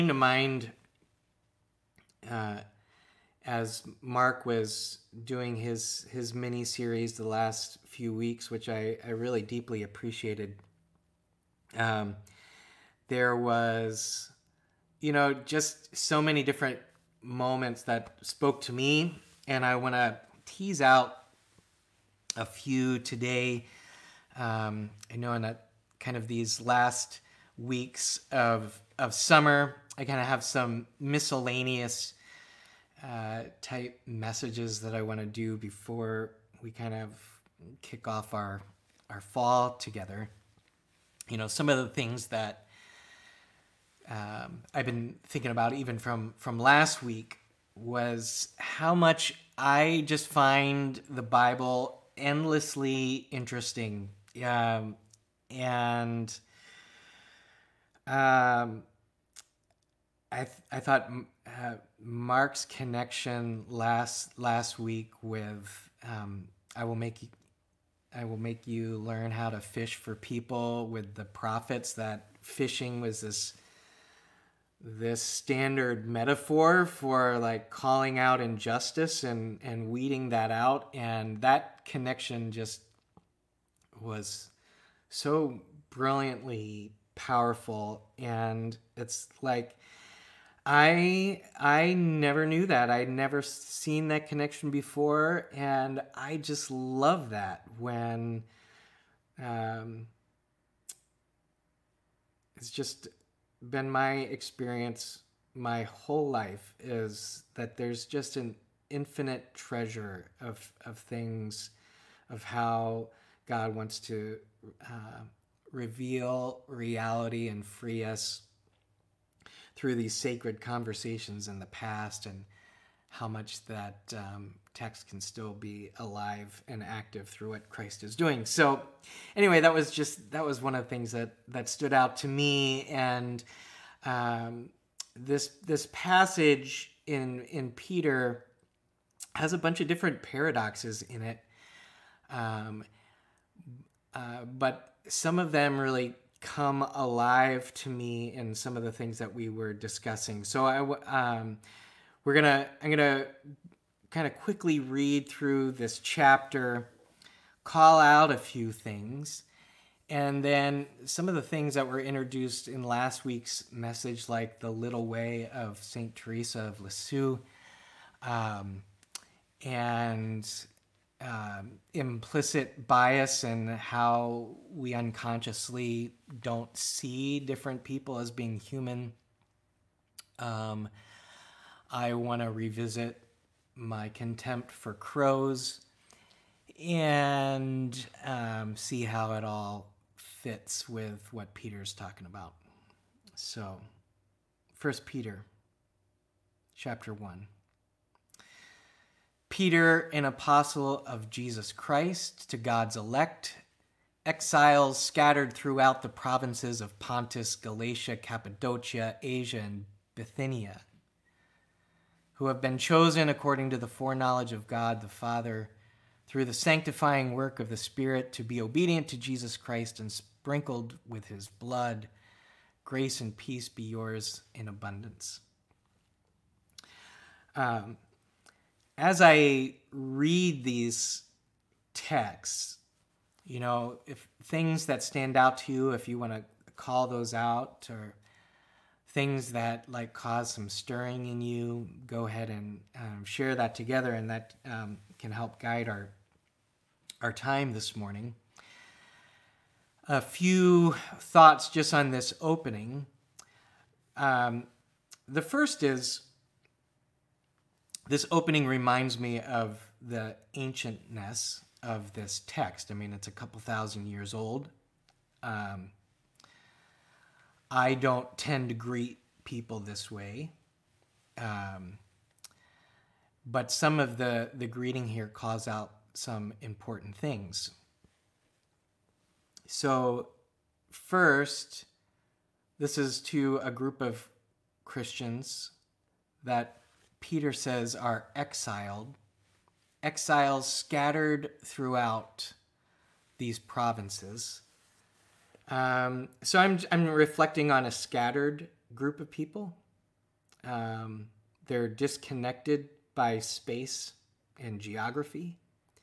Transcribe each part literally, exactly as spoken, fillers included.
To mind uh, as Mark was doing his his mini series the last few weeks, which I, I really deeply appreciated. Um, there was, you know, just so many different moments that spoke to me, and I want to tease out a few today. Um, I know in a, kind of these last weeks of of summer, I kind of have some miscellaneous uh, type messages that I want to do before we kind of kick off our our fall together. You know, some of the things that um, I've been thinking about even from from last week was how much I just find the Bible endlessly interesting. Um, and um, I th- I thought uh, Mark's connection last last week with um, I will make you, I will make you learn how to fish for people with the prophets, that fishing was this this standard metaphor for like calling out injustice and and weeding that out, and that connection just was so brilliantly powerful. And it's like I I never knew that. I'd never seen that connection before, and I just love that when um, it's just been my experience my whole life is that there's just an infinite treasure of of things, of how God wants to uh, reveal reality and free us through these sacred conversations in the past, and how much that um, text can still be alive and active through what Christ is doing. So anyway, that was just that was one of the things that that stood out to me. And um, this this passage in in Peter has a bunch of different paradoxes in it, um, uh, but some of them really come alive to me in some of the things that we were discussing. So I um, we're gonna I'm gonna kind of quickly read through this chapter, call out a few things, and then some of the things that were introduced in last week's message, like the little way of Saint Teresa of Lisieux, um, and um, implicit bias and how we unconsciously don't see different people as being human. Um, I want to revisit my contempt for crows and um, see how it all fits with what Peter's talking about. So, First Peter, chapter one. Peter, an apostle of Jesus Christ, to God's elect, exiles scattered throughout the provinces of Pontus, Galatia, Cappadocia, Asia, and Bithynia, who have been chosen according to the foreknowledge of God the Father, through the sanctifying work of the Spirit, to be obedient to Jesus Christ and sprinkled with his blood. Grace and peace be yours in abundance. Um, as I read these texts, you know, if things that stand out to you, if you want to call those out, or things that like cause some stirring in you, go ahead and um, share that together, and that um, can help guide our our time this morning. A few thoughts just on this opening. Um, the first is, this opening reminds me of the ancientness of this text. I mean, it's a couple thousand years old. Um, I don't tend to greet people this way. Um, but some of the, the greeting here calls out some important things. So, first, this is to a group of Christians that Peter says are exiled, exiles scattered throughout these provinces. Um, so I'm I'm reflecting on a scattered group of people. Um, they're disconnected by space and geography.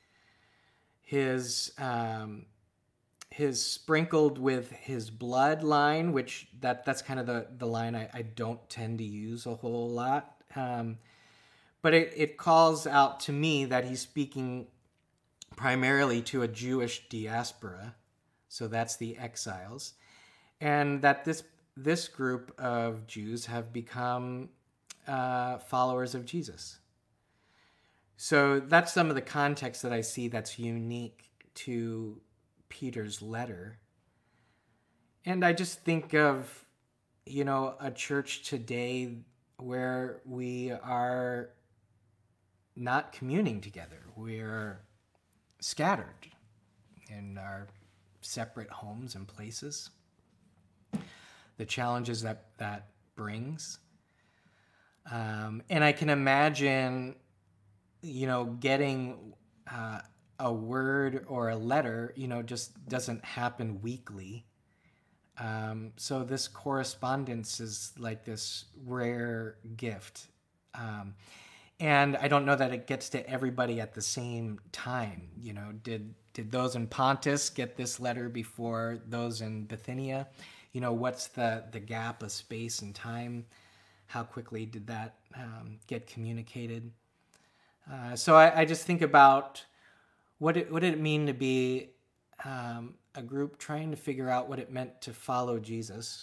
His um, his sprinkled with his bloodline, which that that's kind of the the line I, I don't tend to use a whole lot. Um, but it, it calls out to me that he's speaking primarily to a Jewish diaspora, so that's the exiles, and that this this group of Jews have become uh, followers of Jesus. So that's some of the context that I see that's unique to Peter's letter. And I just think of, you know, a church today where we are not communing together. We're scattered in our separate homes and places. The challenges that that brings. Um, and I can imagine, you know, getting uh, a word or a letter, you know, just doesn't happen weekly. Um, so this correspondence is like this rare gift. Um, and I don't know that it gets to everybody at the same time. You know, did did those in Pontus get this letter before those in Bithynia? You know, what's the, the gap of space and time? How quickly did that um, get communicated? Uh, so I, I just think about what it, what did it mean to be um, a group trying to figure out what it meant to follow Jesus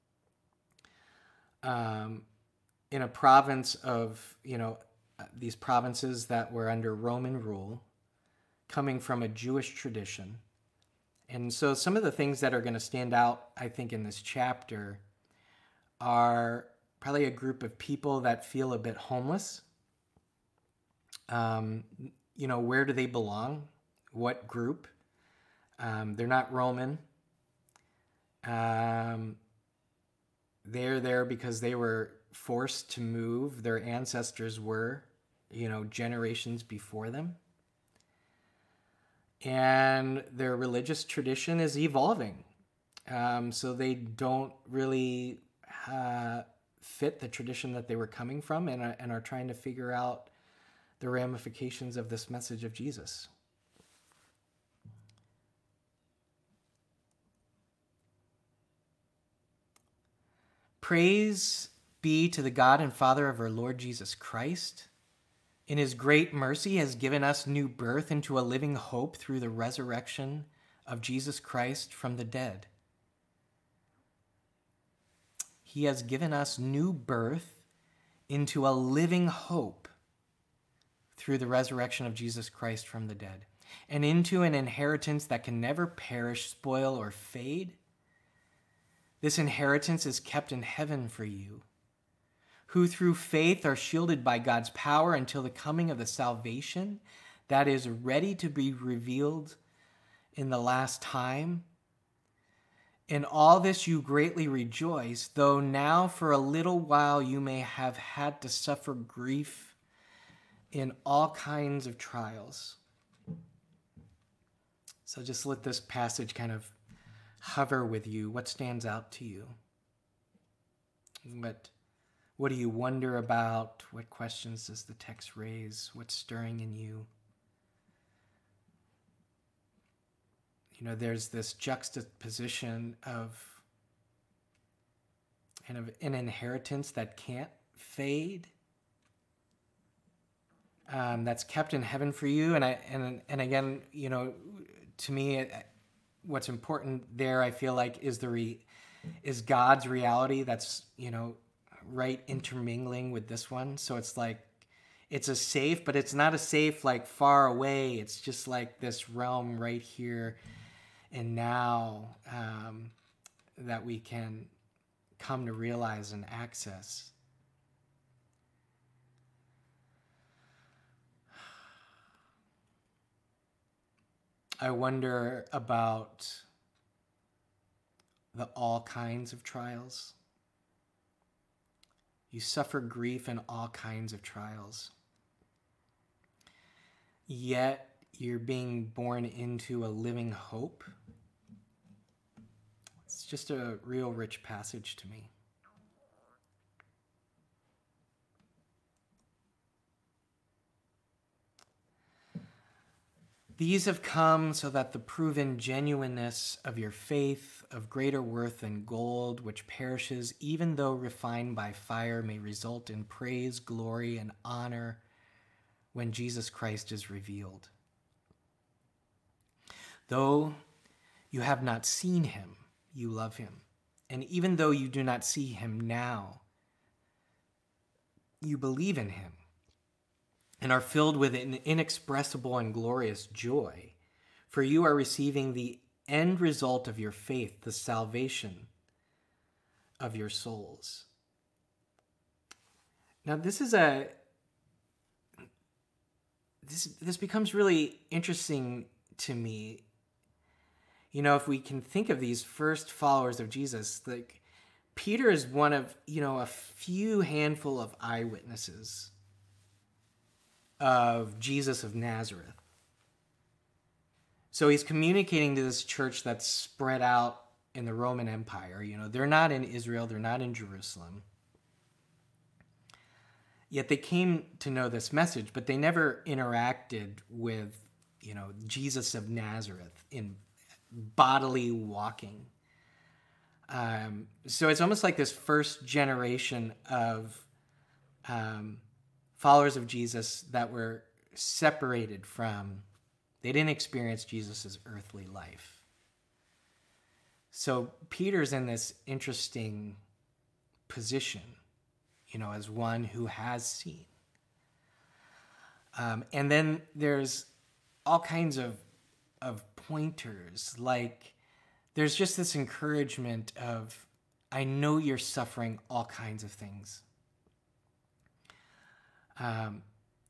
um, in a province of, you know, these provinces that were under Roman rule, coming from a Jewish tradition. And so some of the things that are going to stand out, I think, in this chapter are probably a group of people that feel a bit homeless. Um, you know, where do they belong? What group? Um, they're not Roman. Um, they're there because they were forced to move. Their ancestors were, you know, generations before them. And their religious tradition is evolving. Um, so they don't really uh, fit the tradition that they were coming from, and, uh, and are trying to figure out the ramifications of this message of Jesus. Praise be to the God and Father of our Lord Jesus Christ. In his great mercy, he has given us new birth into a living hope through the resurrection of Jesus Christ from the dead. He has given us new birth into a living hope through the resurrection of Jesus Christ from the dead, and into an inheritance that can never perish, spoil, or fade. This inheritance is kept in heaven for you, who through faith are shielded by God's power until the coming of the salvation that is ready to be revealed in the last time. In all this you greatly rejoice, though now for a little while you may have had to suffer grief in all kinds of trials. So just let this passage kind of hover with you. What stands out to you? What What do you wonder about? What questions does the text raise? What's stirring in you? You know, there's this juxtaposition of kind of an inheritance that can't fade, um, that's kept in heaven for you. And I and and again, you know, to me, what's important there, I feel like, is the re, is God's reality that's, you know, right intermingling with this one. So it's like, it's a safe, but it's not a safe like far away. It's just like this realm right here and now um, that we can come to realize and access. I wonder about the all kinds of trials. You suffer grief in all kinds of trials. Yet you're being born into a living hope. It's just a real rich passage to me. These have come so that the proven genuineness of your faith, of greater worth than gold, which perishes, even though refined by fire, may result in praise, glory, and honor when Jesus Christ is revealed. Though you have not seen him, you love him. And even though you do not see him now, you believe in him and are filled with an inexpressible and glorious joy, for you are receiving the end result of your faith, the salvation of your souls. Now, this is a this this becomes really interesting to me. You know, if we can think of these first followers of Jesus, like Peter is one of, you know, a few handful of eyewitnesses of Jesus of Nazareth. So he's communicating to this church that's spread out in the Roman Empire. You know, they're not in Israel, they're not in Jerusalem. Yet they came to know this message, but they never interacted with, you know, Jesus of Nazareth in bodily walking. Um, so it's almost like this first generation of um, followers of Jesus that were separated from, they didn't experience Jesus' earthly life. So Peter's in this interesting position, you know, as one who has seen. Um, and then there's all kinds of, of pointers, like there's just this encouragement of, I know you're suffering all kinds of things. Um,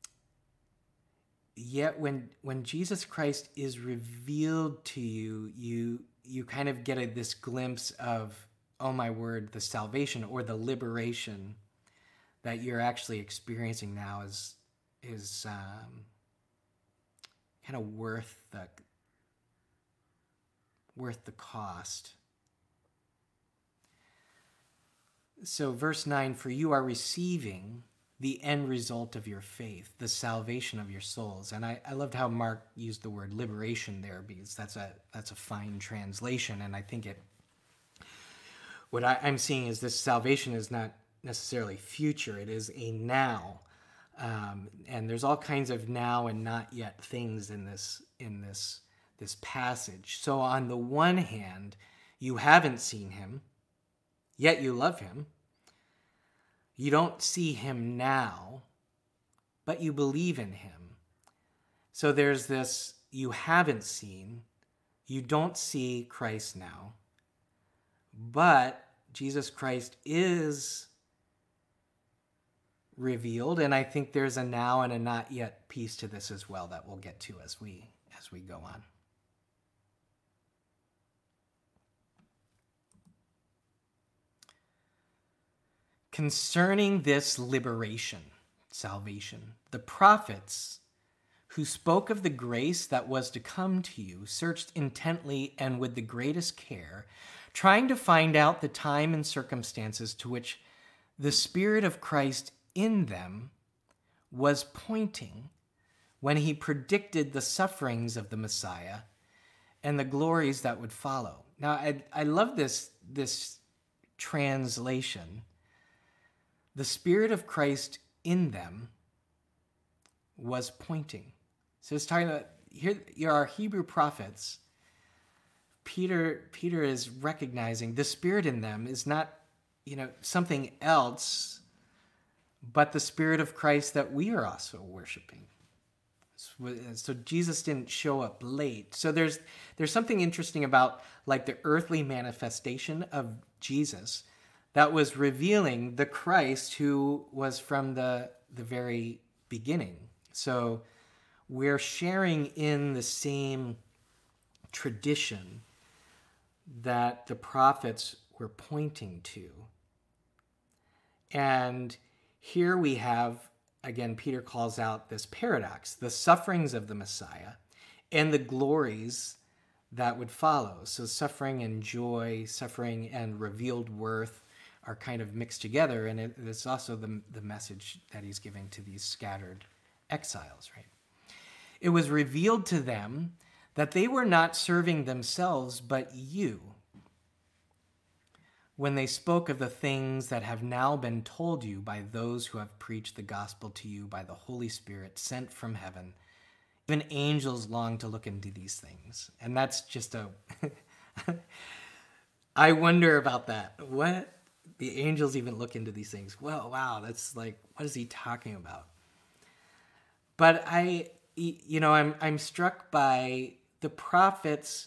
yet when when Jesus Christ is revealed to you, you you kind of get a, this glimpse of, oh my word, the salvation or the liberation that you're actually experiencing now is is um, kind of worth the worth the cost. So verse nine, for you are receiving the end result of your faith, the salvation of your souls. And I, I loved how Mark used the word liberation there, because that's a that's a fine translation. And I think it, what I, I'm seeing is this salvation is not necessarily future, it is a now. Um, and there's all kinds of now and not yet things in this in this this passage. So on the one hand, you haven't seen him, yet you love him. You don't see him now, but you believe in him. So there's this, you haven't seen, you don't see Christ now, but Jesus Christ is revealed, and I think there's a now and a not yet piece to this as well that we'll get to as we as we go on. Concerning this liberation, salvation, the prophets who spoke of the grace that was to come to you searched intently and with the greatest care, trying to find out the time and circumstances to which the Spirit of Christ in them was pointing when he predicted the sufferings of the Messiah and the glories that would follow. Now, I, I love this, this translation. The Spirit of Christ in them was pointing. So it's talking about, here, here are Hebrew prophets. Peter, Peter is recognizing the Spirit in them is not, you know, something else, but the Spirit of Christ that we are also worshiping. So Jesus didn't show up late. So there's there's something interesting about like the earthly manifestation of Jesus that was revealing the Christ who was from the, the very beginning. So we're sharing in the same tradition that the prophets were pointing to. And here we have, again, Peter calls out this paradox, the sufferings of the Messiah and the glories that would follow. So suffering and joy, suffering and revealed worth are kind of mixed together, and it, it's also the, the message that he's giving to these scattered exiles, right? It was revealed to them that they were not serving themselves, but you, when they spoke of the things that have now been told you by those who have preached the gospel to you by the Holy Spirit sent from heaven. Even angels long to look into these things. And that's just a... I wonder about that. What? The angels even look into these things. Well, wow, that's like, what is he talking about? But I, you know, I'm I'm struck by the prophets.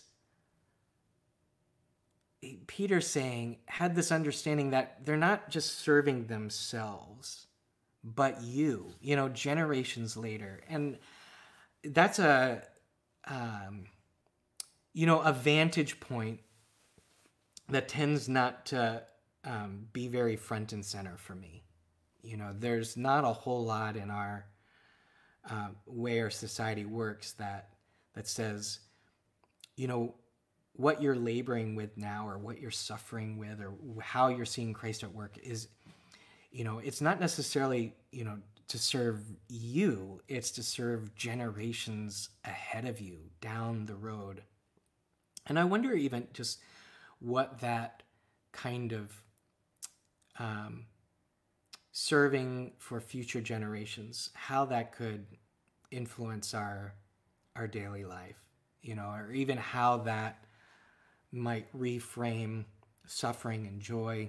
Peter saying, had this understanding that they're not just serving themselves, but you, you know, generations later. And that's a, um, you know, a vantage point that tends not to um, be very front and center for me. You know, there's not a whole lot in our uh, way our society works that that says, you know, what you're laboring with now or what you're suffering with or how you're seeing Christ at work is, you know, it's not necessarily, you know, to serve you. It's to serve generations ahead of you down the road. And I wonder even just what that kind of um, serving for future generations, how that could influence our our daily life, you know, or even how that might reframe suffering and joy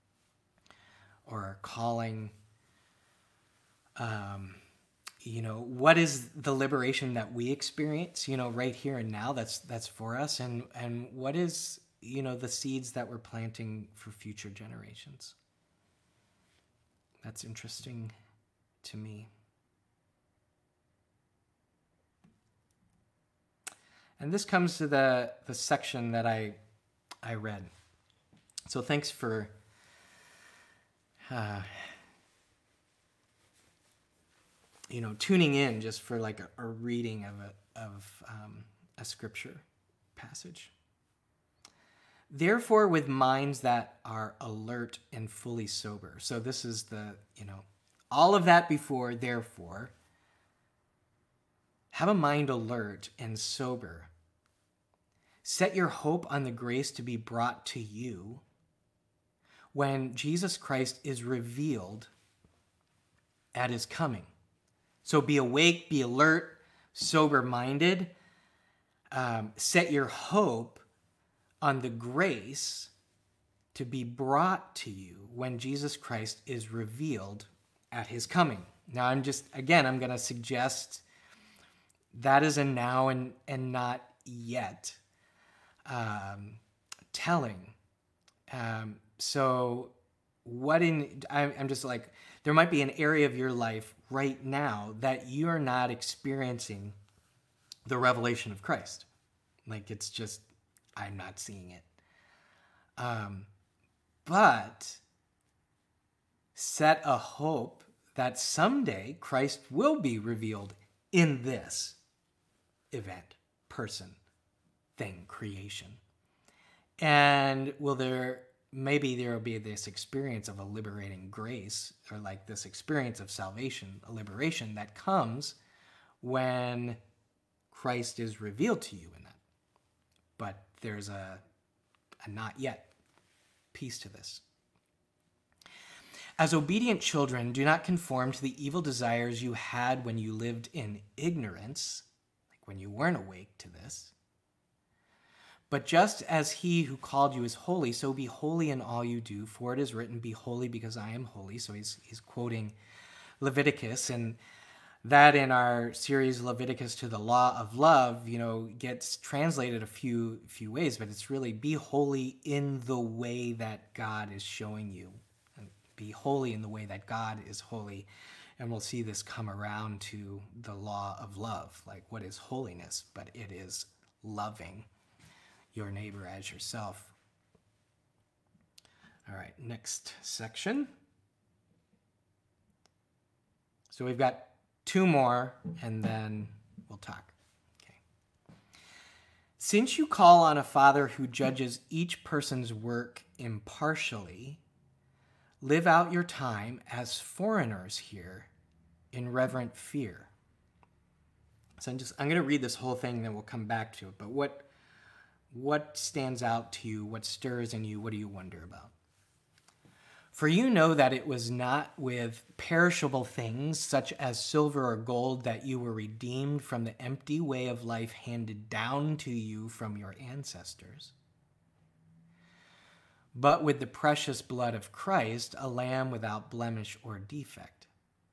or calling. Um, you know, what is the liberation that we experience, you know, right here and now that's that's for us, and and what is, you know, the seeds that we're planting for future generations. That's interesting to me. And this comes to the, the section that I I read. So thanks for uh, you know, tuning in just for like a, a reading of a of um, a scripture passage. Therefore, with minds that are alert and fully sober. So this is the, you know, all of that before, therefore. Have a mind alert and sober. Set your hope on the grace to be brought to you when Jesus Christ is revealed at his coming. So be awake, be alert, sober-minded. Um, set your hope on the grace to be brought to you when Jesus Christ is revealed at his coming. Now, I'm just, again, I'm going to suggest that is a now and, and not yet um, telling. Um, so what in, I, I'm just like, there might be an area of your life right now that you're not experiencing the revelation of Christ. Like, it's just, I'm not seeing it. Um, but set a hope that someday Christ will be revealed in this event, person, thing, creation. And will there, maybe there will be this experience of a liberating grace, or like this experience of salvation, a liberation that comes when Christ is revealed to you in that. But there's a, a not yet piece to this. As obedient children, do not conform to the evil desires you had when you lived in ignorance, like when you weren't awake to this. But just as he who called you is holy, so be holy in all you do, for it is written, be holy because I am holy. So he's he's quoting Leviticus, and that in our series Leviticus to the Law of Love, you know, gets translated a few few ways, but it's really be holy in the way that God is showing you. And be holy in the way that God is holy. And we'll see this come around to the law of love. Like, what is holiness? But it is loving your neighbor as yourself. All right, next section. So we've got two more, and then we'll talk. Okay. Since you call on a Father who judges each person's work impartially, live out your time as foreigners here in reverent fear. So I'm just I'm going to read this whole thing, then we'll come back to it. But what what stands out to you? What stirs in you? What do you wonder about? For you know that it was not with perishable things, such as silver or gold, that you were redeemed from the empty way of life handed down to you from your ancestors, but with the precious blood of Christ, a lamb without blemish or defect.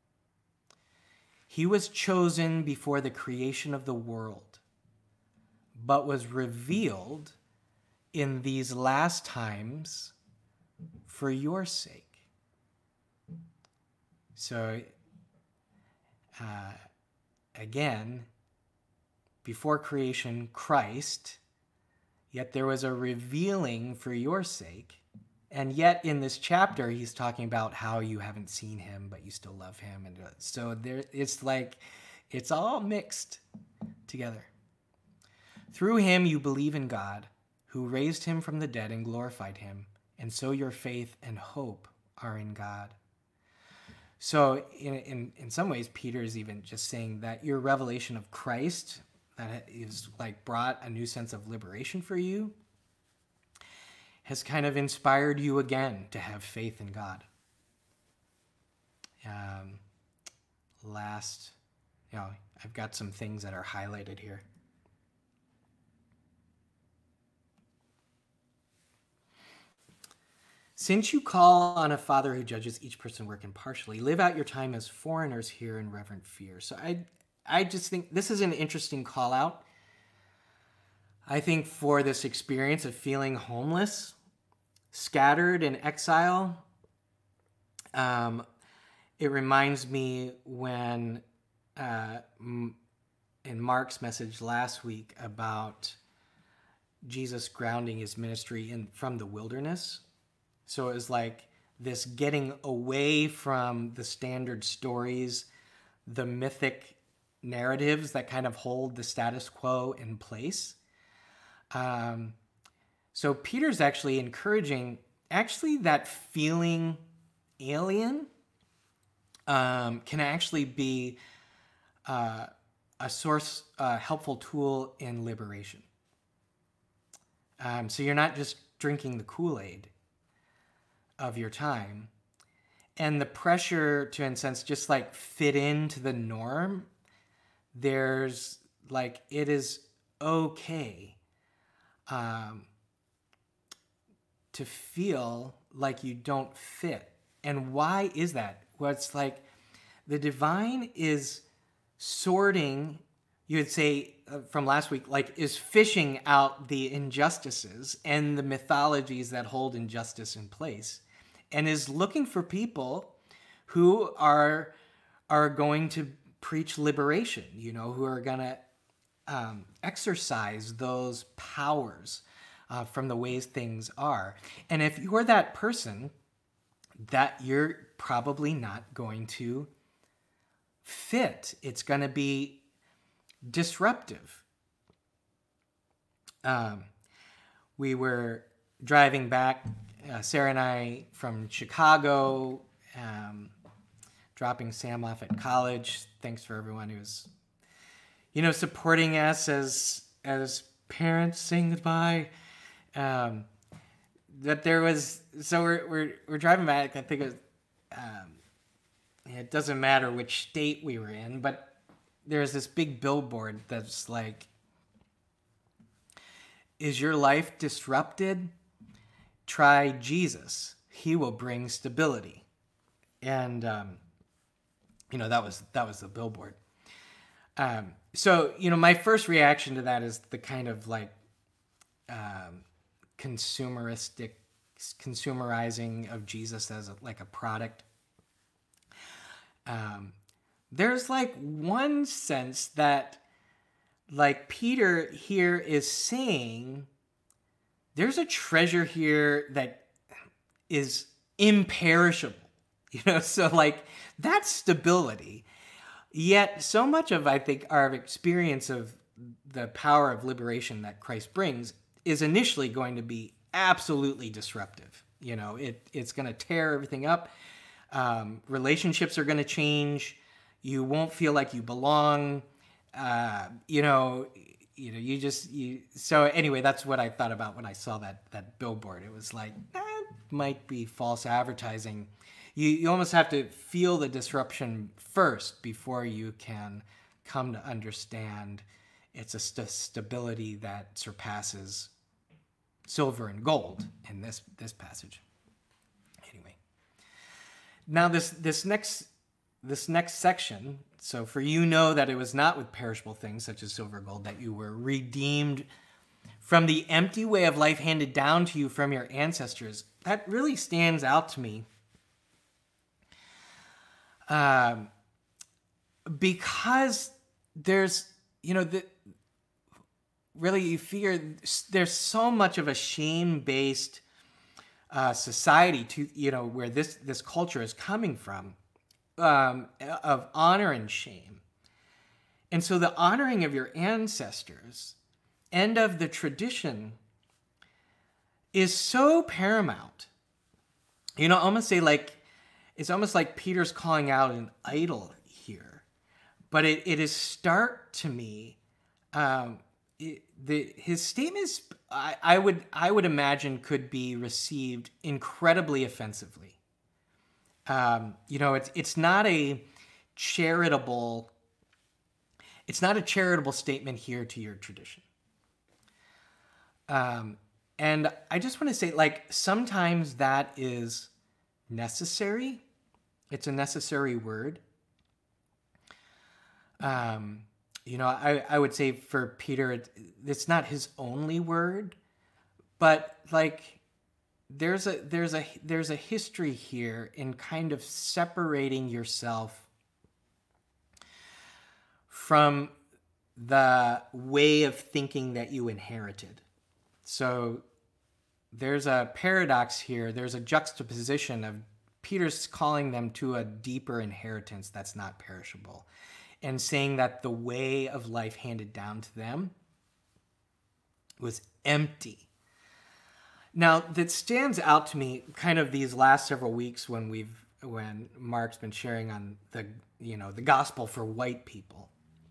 He was chosen before the creation of the world, but was revealed in these last times for your sake. So, uh, again, before creation, Christ, yet there was a revealing for your sake. And yet in this chapter, he's talking about how you haven't seen him, but you still love him. And so there, it's like, it's all mixed together. Through him, you believe in God, who raised him from the dead and glorified him. And so your faith and hope are in God. So in, in, in some ways, Peter is even just saying that your revelation of Christ, that is like brought a new sense of liberation for you, has kind of inspired you again to have faith in God. Um, last, you know, I've got some things that are highlighted here. Since you call on a Father who judges each person's work impartially, live out your time as foreigners here in reverent fear. So I, I just think this is an interesting call out. I think for this experience of feeling homeless, scattered in exile, um, it reminds me when uh, in Mark's message last week about Jesus grounding his ministry in from the wilderness. So it was like this getting away from the standard stories, the mythic narratives that kind of hold the status quo in place. Um, so Peter's actually encouraging actually that feeling alien um, can actually be uh, a source, a helpful tool in liberation. Um, so you're not just drinking the Kool-Aid of your time, and the pressure to, in a sense, just like fit into the norm. There's like, it is okay um, to feel like you don't fit. And why is that? Well, it's like the divine is sorting, you would say uh, from last week, like is fishing out the injustices and the mythologies that hold injustice in place, and is looking for people who are are going to preach liberation, you know, who are going to um, exercise those powers uh, from the ways things are. And if you're that person, that you're probably not going to fit. It's going to be disruptive. Um, we were driving back, uh, Sarah and I, from Chicago, um, dropping Sam off at college. Thanks for everyone who's, you know, supporting us as as parents saying goodbye. Um, that there was, so we're we're we're driving back. I think it was, um, it doesn't matter which state we were in, but there's this big billboard that's like, "Is your life disrupted? Try Jesus. He will bring stability." And um, you know, that was that was the billboard. Um, so you know, my first reaction to that is the kind of like um, consumeristic, consumerizing of Jesus as a, like a product. Um, there's like one sense that like Peter here is saying there's a treasure here that is imperishable, you know, so like that's stability. Yet so much of, I think, our experience of the power of liberation that Christ brings is initially going to be absolutely disruptive. You know, it it's going to tear everything up. Um, relationships are going to change. You won't feel like you belong. uh, you know, you know, you just you. So anyway, that's what I thought about when I saw that that billboard. It was like that might be false advertising. You you almost have to feel the disruption first before you can come to understand it's a st- stability that surpasses silver and gold in this this passage. Anyway, now this this next this next section. So for you know that it was not with perishable things such as silver or gold that you were redeemed from the empty way of life handed down to you from your ancestors. That really stands out to me. Um, because there's, you know, the, really you figure there's so much of a shame-based uh, society to, you know, where this, this culture is coming from, um, of honor and shame. And so the honoring of your ancestors and of the tradition is so paramount. You know, I almost say like, it's almost like Peter's calling out an idol here. But it, it is stark to me. Um, it, the, his statements, I, I would I would imagine, could be received incredibly offensively. Um, you know, it's it's not a charitable. It's not a charitable statement here to your tradition. Um, and I just want to say, like, sometimes that is necessary. It's a necessary word. Um, you know, I, I would say for Peter, it, it's not his only word, but like there's a there's a there's a history here in kind of separating yourself from the way of thinking that you inherited. So there's a paradox here. There's a juxtaposition of Peter's calling them to a deeper inheritance that's not perishable, and saying that the way of life handed down to them was empty. Now, that stands out to me kind of these last several weeks when we've when Mark's been sharing on the, you know, the gospel for white people.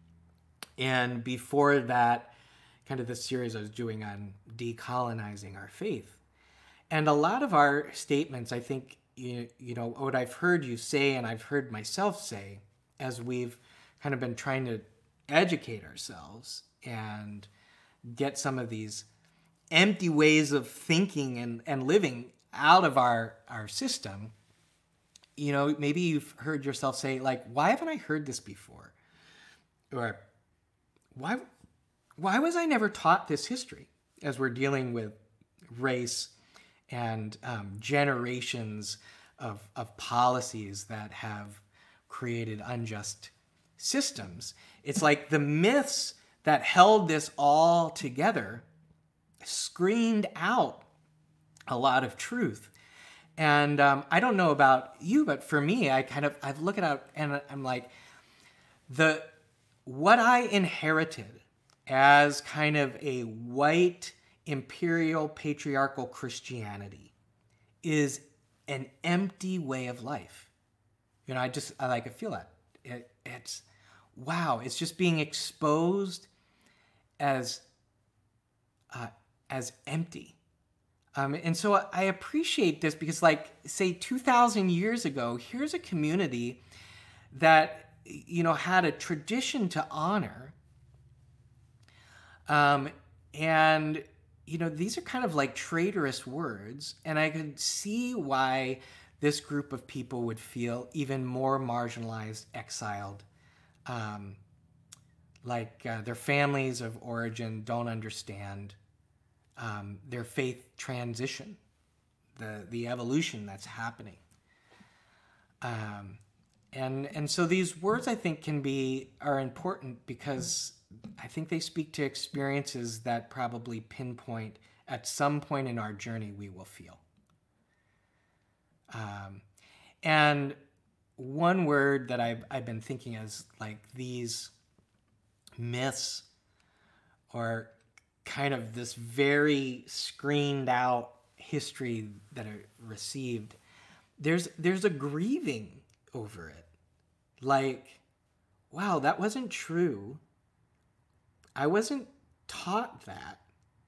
And before that, kind of the series I was doing on decolonizing our faith. And a lot of our statements, I think, you, you know, what I've heard you say and I've heard myself say as we've kind of been trying to educate ourselves and get some of these empty ways of thinking and, and living out of our, our system, you know, maybe you've heard yourself say, like, why haven't I heard this before? Or why, why was I never taught this history as we're dealing with race and um, generations of, of policies that have created unjust systems? It's like the myths that held this all together screened out a lot of truth. And um, I don't know about you, but for me, I kind of, I've looked at and I'm like, the, what I inherited as kind of a white imperial patriarchal Christianity is an empty way of life. You know, I just, I like, I feel that it, it's, wow, it's just being exposed as, uh, as empty. Um, and so I appreciate this because, like, say two thousand years ago, here's a community that, you know, had a tradition to honor. Um, and, you know, these are kind of like traitorous words. And I could see why this group of people would feel even more marginalized, exiled. Um, like uh, their families of origin don't understand um, their faith transition, the the evolution that's happening. Um, and and so these words, I think, can be are important because I think they speak to experiences that probably pinpoint at some point in our journey we will feel. Um, and one word that I've I've been thinking is like these myths or kind of this very screened out history that are received, there's there's a grieving over it. Like, wow, that wasn't true. I wasn't taught that.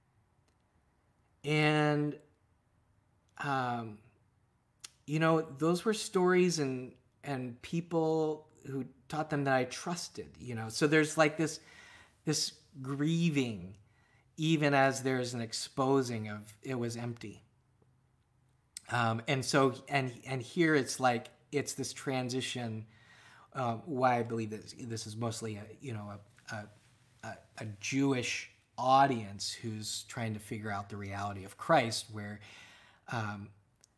And, um, you know, those were stories and, and people who taught them that I trusted, you know. So there's like this, this grieving, even as there's an exposing of it was empty. Um, and so, and, and here it's like, it's this transition, um, why I believe that this is mostly a, you know, a, a, a, a Jewish audience who's trying to figure out the reality of Christ, where um,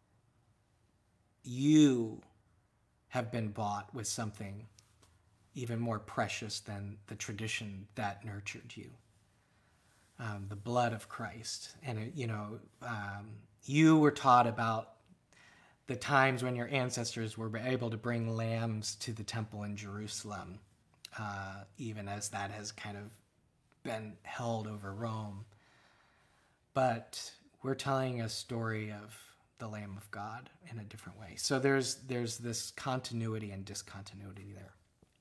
you have been bought with something even more precious than the tradition that nurtured you. Um, the blood of Christ. And, it, you know, um, you were taught about the times when your ancestors were able to bring lambs to the temple in Jerusalem, uh, even as that has kind of been held over Rome. But we're telling a story of the Lamb of God in a different way. So there's there's this continuity and discontinuity there.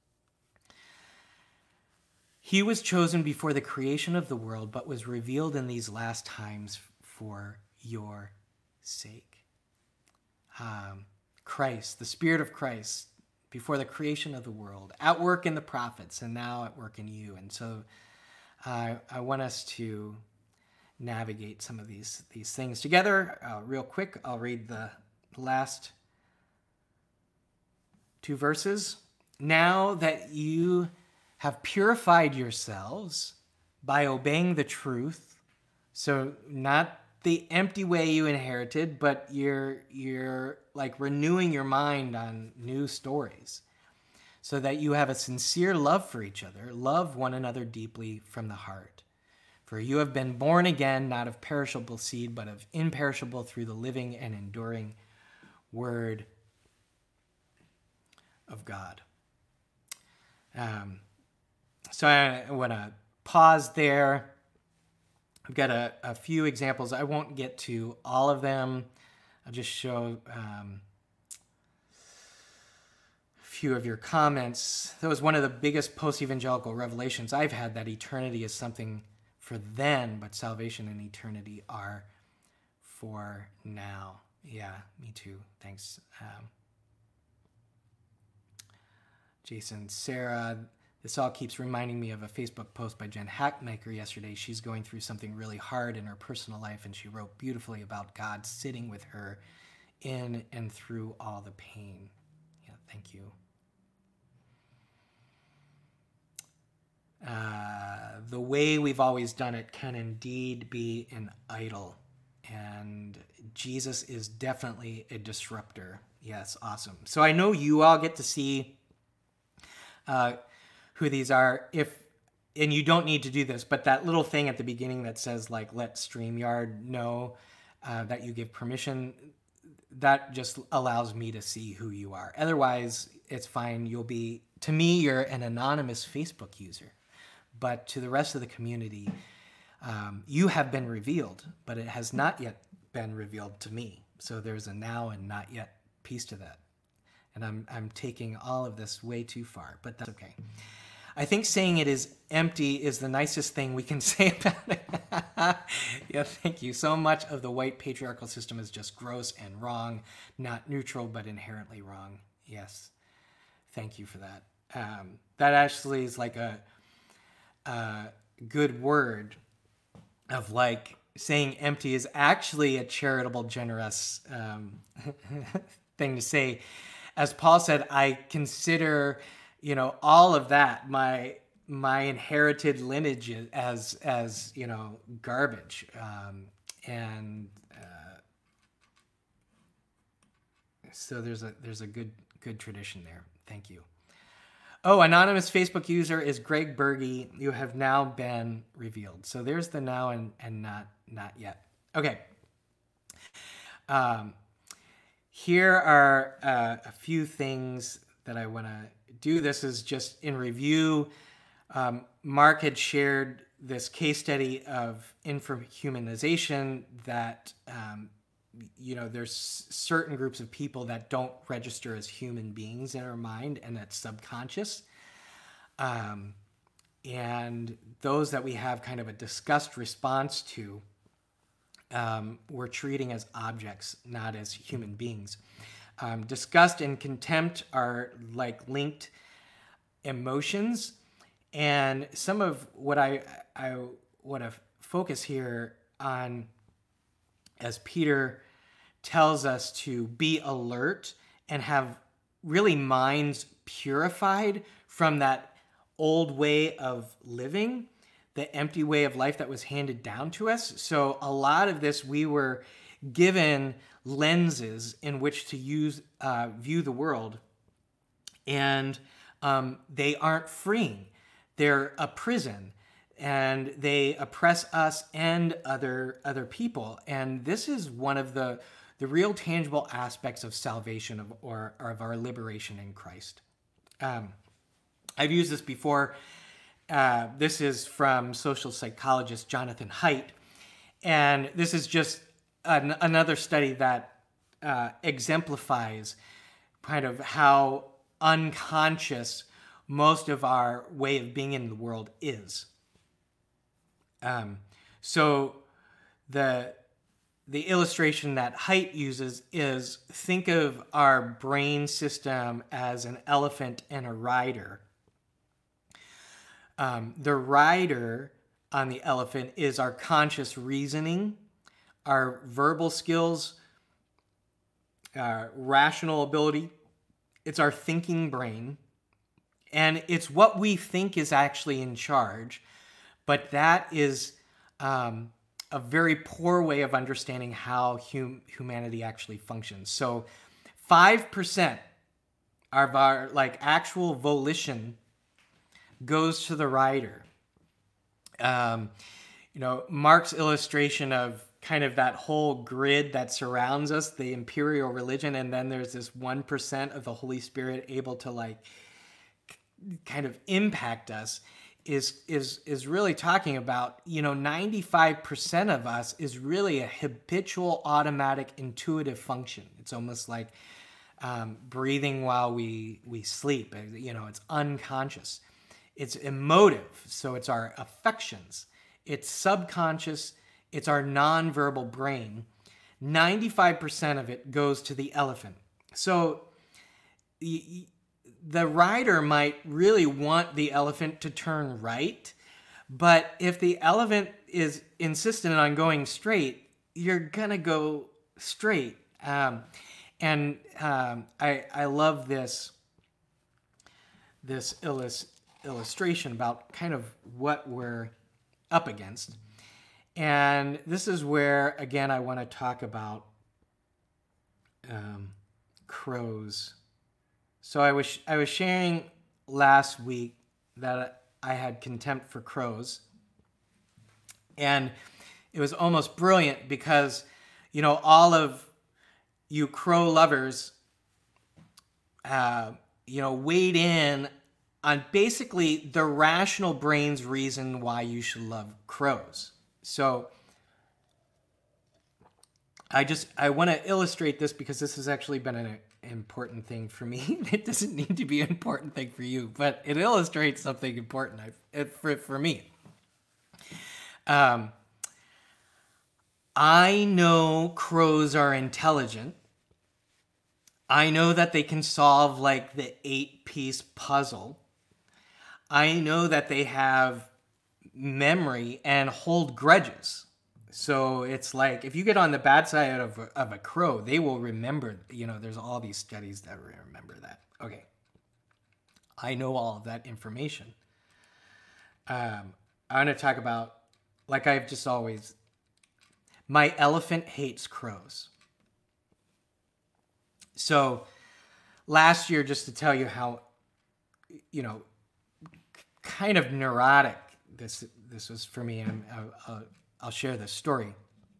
He was chosen before the creation of the world, but was revealed in these last times for your sake. Um, Christ, the Spirit of Christ, before the creation of the world, at work in the prophets, and now at work in you. And so uh, I want us to navigate some of these, these things together. Uh, real quick, I'll read the last two verses. Now that you have purified yourselves by obeying the truth, so not the empty way you inherited, but you're you're like renewing your mind on new stories, so that you have a sincere love for each other. Love one another deeply from the heart. For you have been born again, not of perishable seed, but of imperishable, through the living and enduring word of God. Um, so I, I want to pause there. I've got a, a few examples. I won't get to all of them. I'll just show um, a few of your comments. That was one of the biggest post-evangelical revelations I've had, that eternity is something for then, but salvation and eternity are for now. Yeah, me too. Thanks. Um, Jason, Sarah, this all keeps reminding me of a Facebook post by Jen Hackmaker yesterday. She's going through something really hard in her personal life, and she wrote beautifully about God sitting with her in and through all the pain. Yeah, thank you. Uh, the way we've always done it can indeed be an idol, and Jesus is definitely a disruptor. Yes, awesome. So I know you all get to see uh, who these are, if and you don't need to do this, but that little thing at the beginning that says, like, let StreamYard know uh, that you give permission, that just allows me to see who you are. Otherwise, it's fine. You'll be, to me, you're an anonymous Facebook user. But to the rest of the community, um, you have been revealed, but it has not yet been revealed to me. So there's a now and not yet piece to that. And I'm I'm taking all of this way too far, but that's okay. I think saying it is empty is the nicest thing we can say about it. Yeah, thank you. So much of the white patriarchal system is just gross and wrong, not neutral, but inherently wrong. Yes, thank you for that. Um, that actually is like a, a good word of like saying empty is actually a charitable, generous um, thing to say. As Paul said, I consider, you know, all of that, my my inherited lineage as as you know, garbage, um, and uh, so there's a there's a good good tradition there. Thank you. Oh, anonymous Facebook user is Greg Berge. You have now been revealed. So there's the now and and not not yet. Okay. Um, here are uh, a few things that I want to do. This is just in review. Um, Mark had shared this case study of infrahumanization that, um, you know, there's certain groups of people that don't register as human beings in our mind, and that's subconscious. Um, and those that we have kind of a disgust response to, um, we're treating as objects, not as human beings. Um, disgust and contempt are like linked emotions, and some of what I I want to focus here on, as Peter tells us to be alert and have really minds purified from that old way of living, the empty way of life that was handed down to us. So a lot of this, we were given lenses in which to use uh, view the world, and um, they aren't freeing. They're a prison, and they oppress us and other other people. And this is one of the the real tangible aspects of salvation, of or, or of our liberation in Christ. Um, I've used this before. Uh, this is from social psychologist Jonathan Haidt, and this is just an, another study that uh, exemplifies kind of how unconscious most of our way of being in the world is. Um, so the the illustration that Haidt uses is, think of our brain system as an elephant and a rider. Um, the rider on the elephant is our conscious reasoning, our verbal skills, our rational ability. It's our thinking brain. And it's what we think is actually in charge. But that is um, a very poor way of understanding how hum- humanity actually functions. So five percent of our like actual volition goes to the rider. Um, you know, Mark's illustration of kind of that whole grid that surrounds us, the imperial religion, and then there's this one percent of the Holy Spirit able to like kind of impact us, is is is really talking about, you know, ninety-five percent of us is really a habitual, automatic, intuitive function. It's almost like um, breathing while we we sleep. You know, it's unconscious. It's emotive, so it's our affections. It's subconscious. It's our nonverbal brain. ninety-five percent of it goes to the elephant. So the, the rider might really want the elephant to turn right, but if the elephant is insistent on going straight, you're gonna go straight. Um, and um, I I love this this illus, illustration about kind of what we're up against. And this is where, again, I want to talk about um, crows. So I was I was sharing last week that I had contempt for crows, and it was almost brilliant because, you know, all of you crow lovers, uh, you know, weighed in on basically the rational brain's reason why you should love crows. So I just, I want to illustrate this because this has actually been an important thing for me. It doesn't need to be an important thing for you, but it illustrates something important it, for, for me. Um, I know crows are intelligent. I know that they can solve like the eight-piece puzzle. I know that they have memory and hold grudges. So it's like, if you get on the bad side of a, of a crow, they will remember, you know, there's all these studies that remember that. Okay. I know all of that information. Um, I want to talk about, like I've just always, my elephant hates crows. So last year, just to tell you how, you know, kind of neurotic this this was for me, and I'll, I'll, I'll share this story.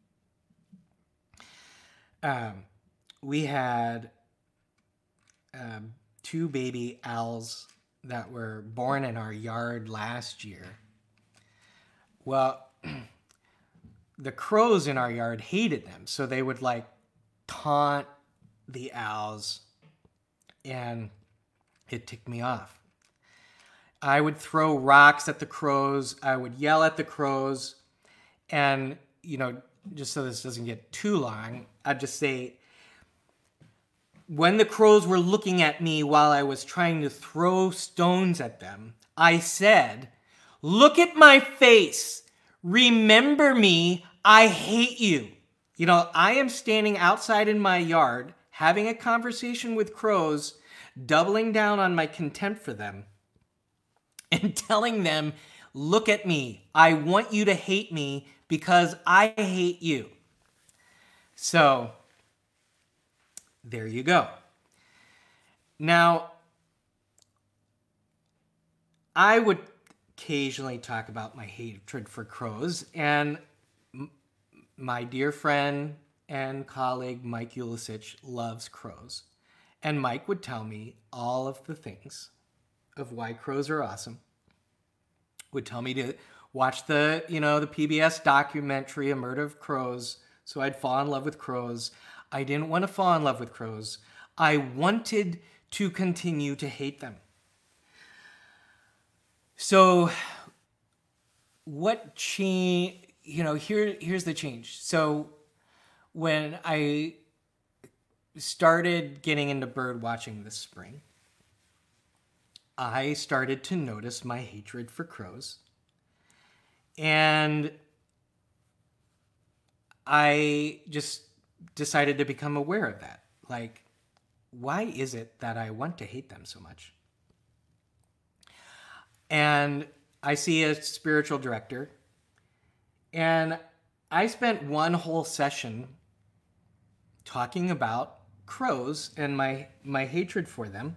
Um, we had um, two baby owls that were born in our yard last year. Well, the crows in our yard hated them, so they would like taunt the owls, and it ticked me off. I would throw rocks at the crows. I would yell at the crows. And, you know, just so this doesn't get too long, I'd just say, when the crows were looking at me while I was trying to throw stones at them, I said, "Look at my face. Remember me. I hate you." You know, I am standing outside in my yard, having a conversation with crows, doubling down on my contempt for them, and telling them, "Look at me. I want you to hate me because I hate you." So, there you go. Now, I would occasionally talk about my hatred for crows, and m- my dear friend and colleague Mike Ulisich loves crows. And Mike would tell me all of the things of why crows are awesome. Would tell me to watch the, you know, the P B S documentary, A Murder of Crows, so I'd fall in love with crows. I didn't want to fall in love with crows. I wanted to continue to hate them. So what change, you know, here, here's the change. So when I started getting into bird watching this spring, I started to notice my hatred for crows. And I just decided to become aware of that. Like, why is it that I want to hate them so much? And I see a spiritual director, and I spent one whole session talking about crows and my, my hatred for them.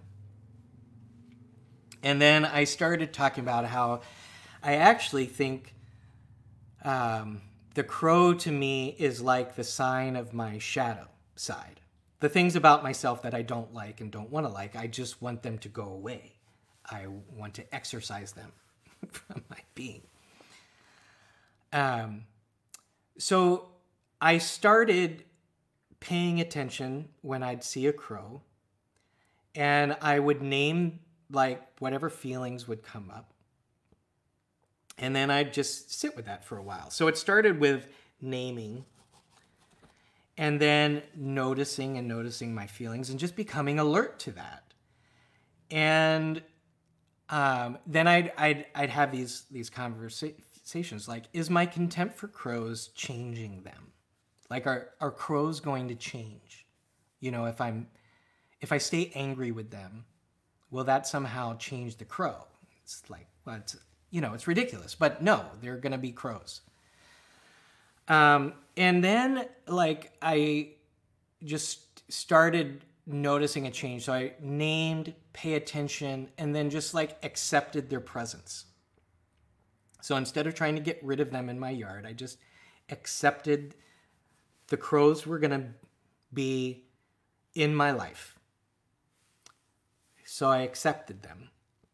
And then I started talking about how I actually think um, the crow to me is like the sign of my shadow side. The things about myself that I don't like and don't want to like, I just want them to go away. I want to exorcise them from my being. Um, so I started paying attention when I'd see a crow, and I would name like whatever feelings would come up. And then I'd just sit with that for a while. So it started with naming, and then noticing and noticing my feelings and just becoming alert to that. And um, then I'd, I'd, I'd have these, these conversations like, is my contempt for crows changing them? Like, are, are crows going to change? You know, if I'm, if I stay angry with them, will that somehow change the crow? It's like, well, it's, you know, it's ridiculous, but no, they're going to be crows. Um, and then like I just started noticing a change. So I named, pay attention, and then just like accepted their presence. So instead of trying to get rid of them in my yard, I just accepted the crows were going to be in my life. So I accepted them.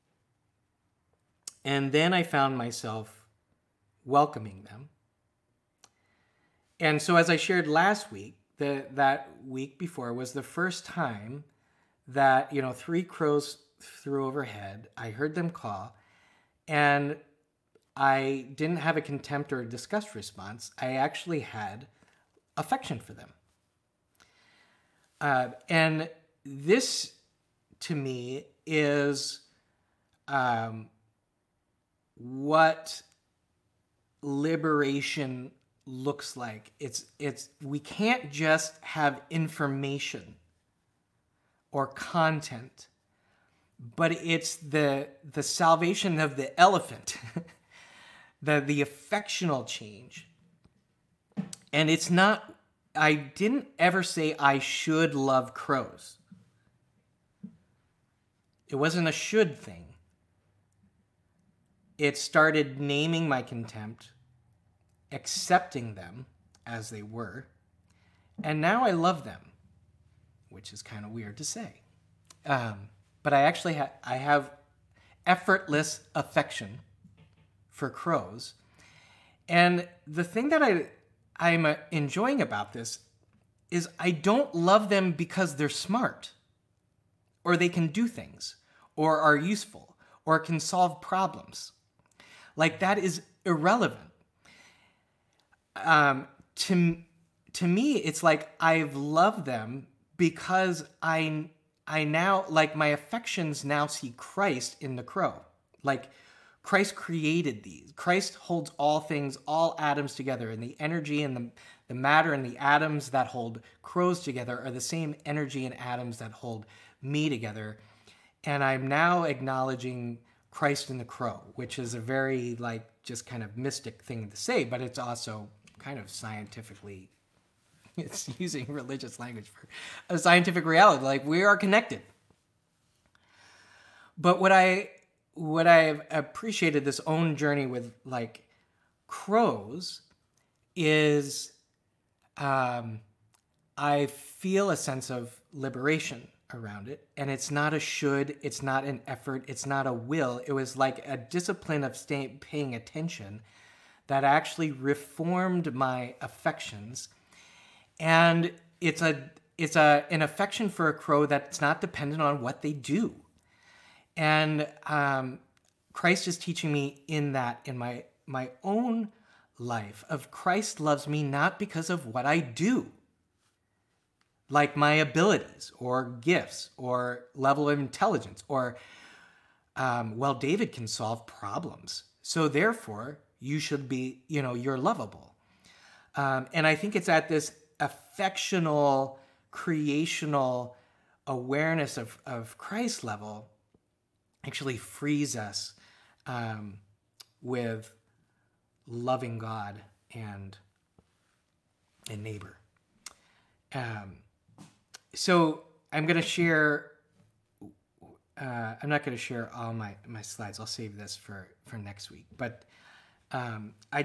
And then I found myself welcoming them. And so as I shared last week, the, that week before was the first time that, you know, three crows flew overhead. I heard them call, and I didn't have a contempt or a disgust response. I actually had affection for them. Uh, and this, to me, is um, what liberation looks like. It's it's we can't just have information or content, but it's the the salvation of the elephant, the the affectional change. And it's not, I didn't ever say I should love crows. It wasn't a should thing. It started naming my contempt, accepting them as they were, and now I love them, which is kind of weird to say. Um, but I actually ha- I have effortless affection for crows. And the thing that I, I'm uh, enjoying about this is I don't love them because they're smart, or they can do things, or are useful, or can solve problems. Like, that is irrelevant. Um, to, to me, it's like I've loved them because I, I now, like, my affections now see Christ in the crow. Like, Christ created these. Christ holds all things, all atoms together, and the energy and the, the matter and the atoms that hold crows together are the same energy and atoms that hold me together. And I'm now acknowledging Christ in the crow, which is a very, like, just kind of mystic thing to say, but it's also kind of scientifically, it's using religious language for a scientific reality. Like, we are connected. But what I what I've appreciated this own journey with, like, crows is um, I feel a sense of liberation around it. And it's not a should, it's not an effort, it's not a will. It was like a discipline of staying, paying attention that actually reformed my affections. And it's a it's a an affection for a crow that's not dependent on what they do. And um, Christ is teaching me in that, in my my own life, of Christ loves me not because of what I do, like my abilities or gifts or level of intelligence, or, um, well, David can solve problems, so therefore you should be, you know, you're lovable. Um, and I think it's at this affectional, creational awareness of, of Christ level actually frees us um, with loving God and a neighbor. Um, so I'm going to share, uh, I'm not going to share all my, my slides. I'll save this for, for next week. But um, I,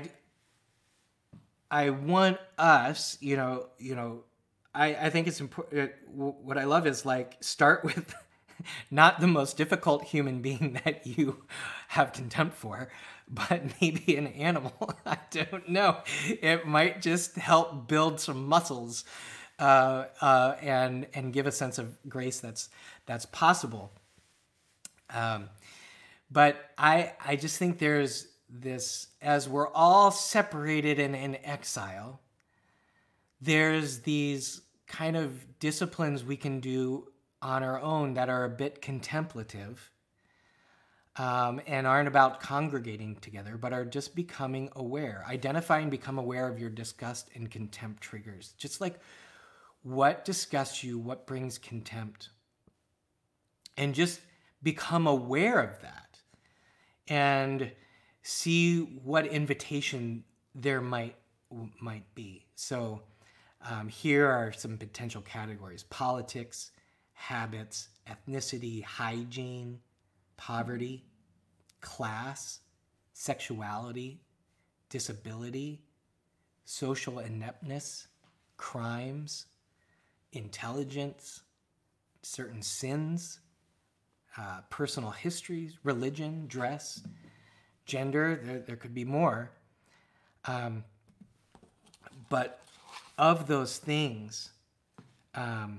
I want us, you know, you know, I, I think it's important. What I love is, like, start with not the most difficult human being that you have contempt for, but maybe an animal. I don't know. It might just help build some muscles uh, uh, and and give a sense of grace that's that's possible. Um, but I I just think there's this, as we're all separated and in exile, there's these kind of disciplines we can do on our own that are a bit contemplative, um, and aren't about congregating together, but are just becoming aware. Identify and become aware of your disgust and contempt triggers. Just like, what disgusts you, what brings contempt, and just become aware of that and see what invitation there might might be. So um, here are some potential categories: politics, habits, ethnicity, hygiene, poverty, class, sexuality, disability, social ineptness, crimes, intelligence, certain sins, uh, personal histories, religion, dress, gender. There, there could be more. Um, but of those things, um,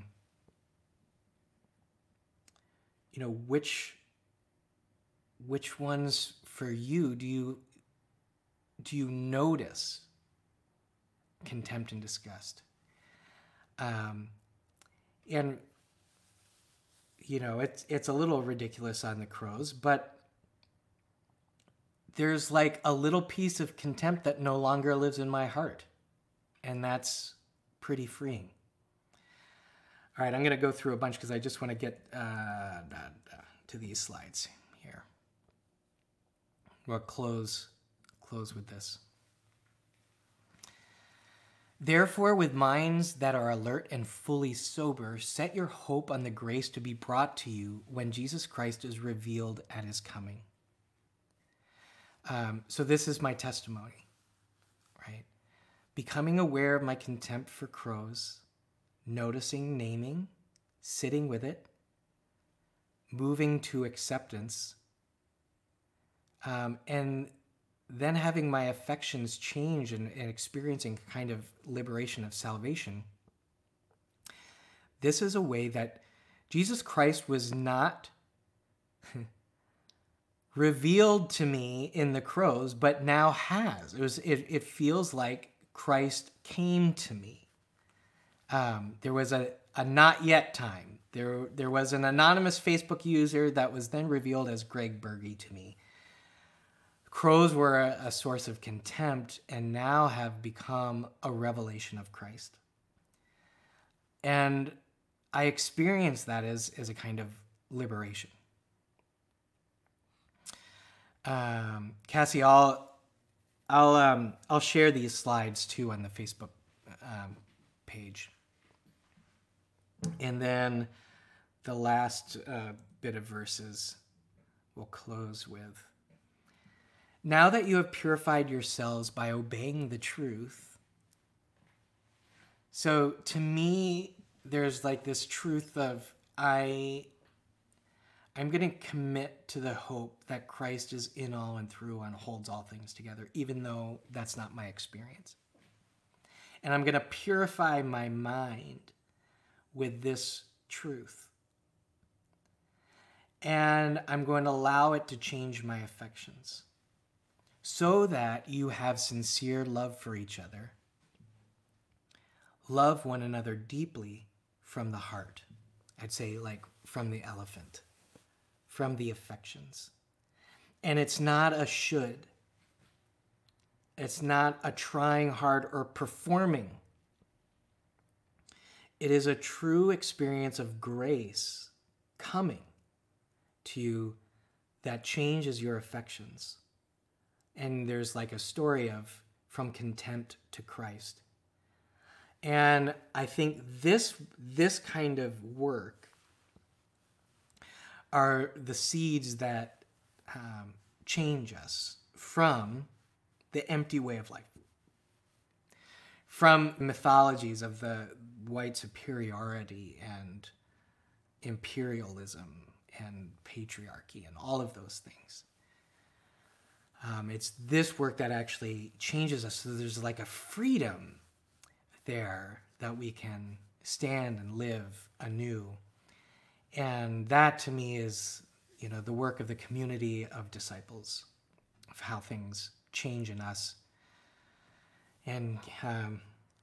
you know, which which ones for you do you do you notice contempt and disgust? Um, and you know, it's it's a little ridiculous on the crows, but there's like a little piece of contempt that no longer lives in my heart, and that's pretty freeing. All right, I'm going to go through a bunch because I just want to get uh, to these slides here. We'll close close with this. Therefore, with minds that are alert and fully sober, set your hope on the grace to be brought to you when Jesus Christ is revealed at his coming. Um, so this is my testimony, right? Becoming aware of my contempt for crows, noticing, naming, sitting with it, moving to acceptance, um, and then having my affections change and, and experiencing kind of liberation of salvation. This is a way that Jesus Christ was not revealed to me in the crows, but now has. It was. It, it feels like Christ came to me. Um, there was a, a not yet time. There, there was an anonymous Facebook user that was then revealed as Greg Berge to me. Crows were a, a source of contempt and now have become a revelation of Christ. And I experienced that as, as a kind of liberation. Um, Cassie, I'll I'll um, I'll share these slides too on the Facebook um, page, and then the last uh, bit of verses we'll close with. Now that you have purified yourselves by obeying the truth. So to me, there's like this truth of I. I'm going to commit to the hope that Christ is in all and through and holds all things together, even though that's not my experience. And I'm going to purify my mind with this truth. And I'm going to allow it to change my affections so that you have sincere love for each other. Love one another deeply from the heart. I'd say like from the elephant. From the affections. And it's not a should. It's not a trying hard or performing. It is a true experience of grace coming to you that changes your affections. And there's like a story of from contempt to Christ. And I think this, this kind of work are the seeds that um, change us from the empty way of life, from mythologies of the white superiority and imperialism and patriarchy and all of those things. Um, it's this work that actually changes us. So there's like a freedom there that we can stand and live anew. And that to me is, you know, the work of the community of disciples, of how things change in us and um,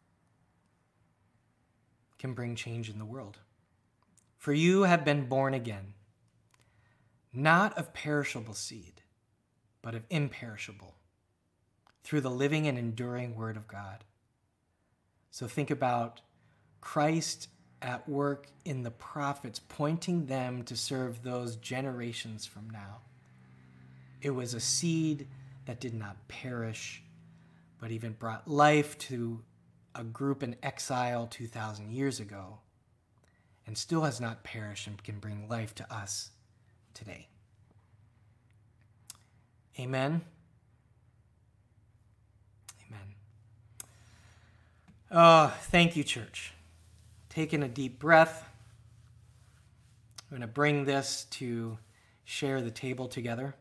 can bring change in the world. For you have been born again, not of perishable seed, but of imperishable, through the living and enduring Word of God. So think about Christ at work in the prophets, pointing them to serve those generations from now. It was a seed that did not perish, but even brought life to a group in exile two thousand years ago, and still has not perished and can bring life to us today. Amen. Amen. Oh, thank you, church. Taking a deep breath. I'm going to bring this to share the table together.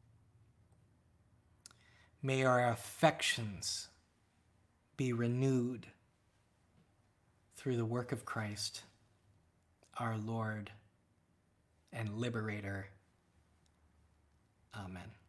May our affections be renewed through the work of Christ, our Lord and Liberator. Amen.